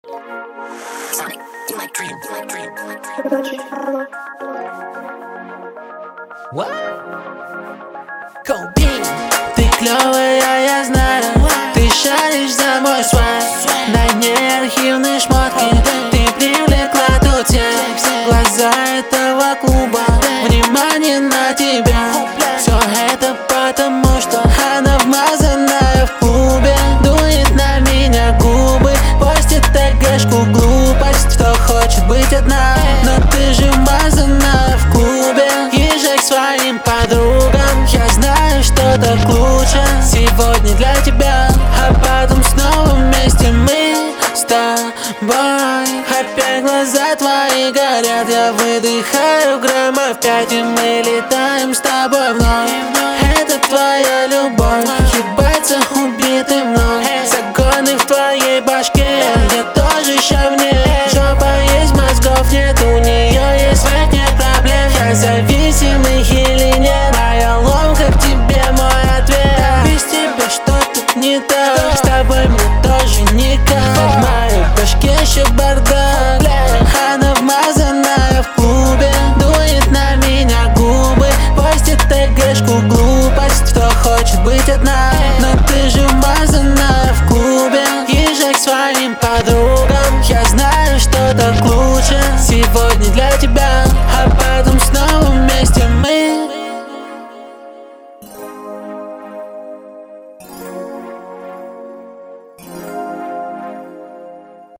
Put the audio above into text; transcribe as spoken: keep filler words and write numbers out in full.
Sonic, you my dream, you my dream, you my dream. What? Cobain. Ты клёвая, я знаю. Ты шаришь за мой свайп. На дне архивные шмотки. Ты привлекла тут всех. Глаза этого клуба. Внимание на тебя. Все это потому, что она вмазанная в клубе. Дует на меня губы. Постит тэгэшку глупость. Кто хочет быть одна, но ты же вмазанная в клубе. Езжай к своим подругам. Я знаю, что так лучше сегодня для тебя. А потом снова вместе мы с тобой. Опять глаза твои горят. Я выдыхаю граммов пять, и мы летаем с тобой вновь. Это твоя любовь. Ебаться убитый мной. Загоны в твоей башке. Я тоже еще в ней. Жопа есть, мозгов нет. У нее есть своих нет проблем. Я зависимый или нет? Моя ломка к тебе мой ответ. Без тебя что-то не так. С тобой мне тоже никак. В моей башке еще бардак. Она вмазанная в клубе. Дует на меня губы. Постит тэгэшку глупость. Кто хочет быть одна, но ты же вмазанная в клубе. Езжай к своим подругам. Я знаю, что так лучше сегодня для тебя. А потом снова вместе мы